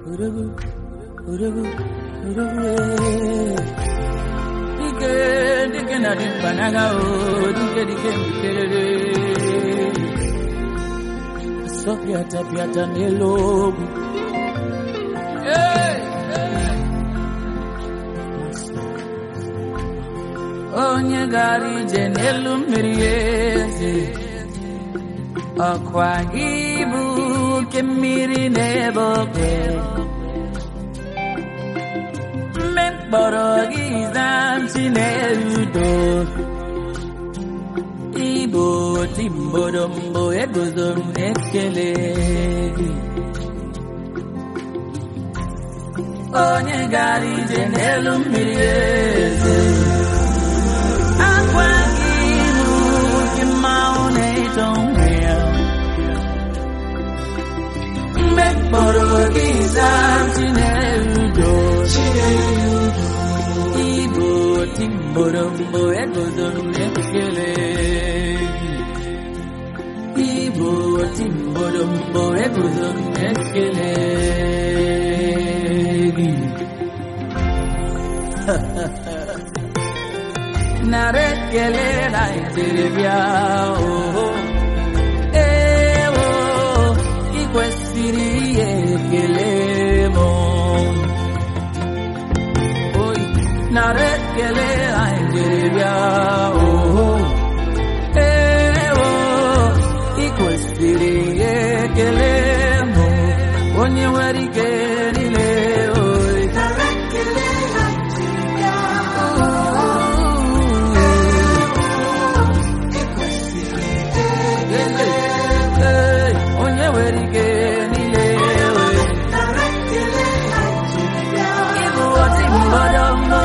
Dike na di banaga o dike mkerere Sofia tapiata nelogu Onye gari jenelu mirieze Akwa ibu kemiri neboke Borogi Chinerudo Ibo Timbodombo Egozom Ekele Onye gari jenelu mirieze Akwa ibu kimaune tongwea Borogi Chinerudo Timborombo egozom ekele Ibo timborombo egozom ekele Narekele na iteribia ikwesiri ekele mo Narekele Nigeria ikwesiri ekele mo onye nwere ike niile Narekele Nigeria ikwesiri ekele onye nwere ike niile Narekele Nigeria Ibu oti mbodombo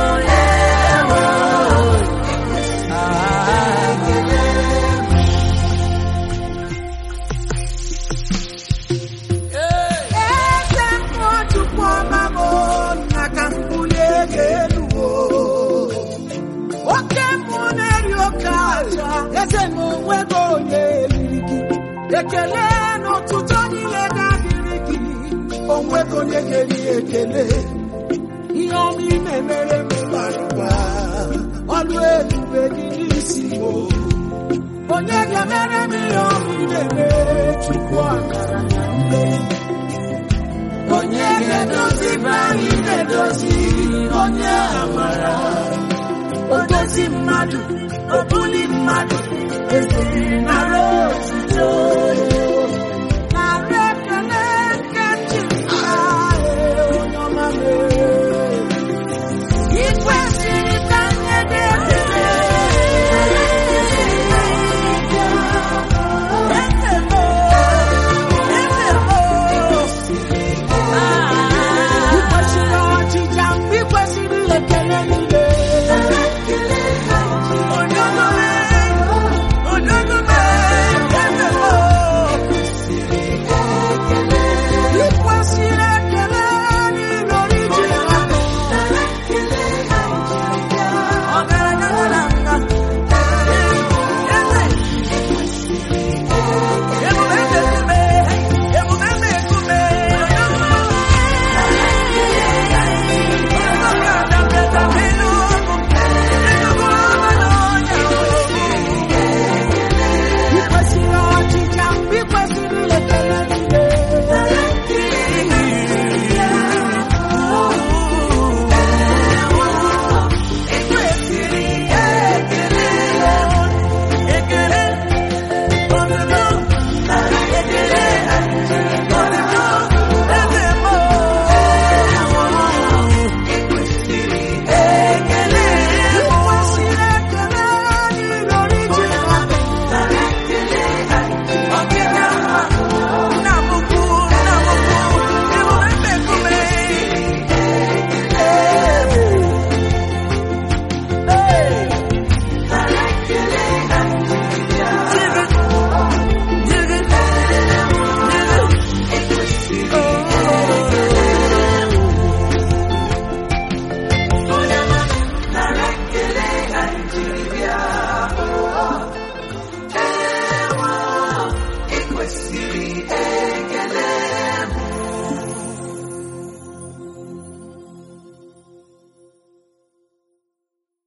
Ekele n'ụtụtụ niile ga-adịrị gị onwego onye ga-eri ekele ihe ọma ị na-emere m bara ụba ọlụ ebube gị n'isi m onye ga-emere m ihe ọma ị na-emere Chukwu akara na mmeri onye ga-edozi be anyị na-edozi onye amara odozi mmadụ obuli mmadụ eziri nara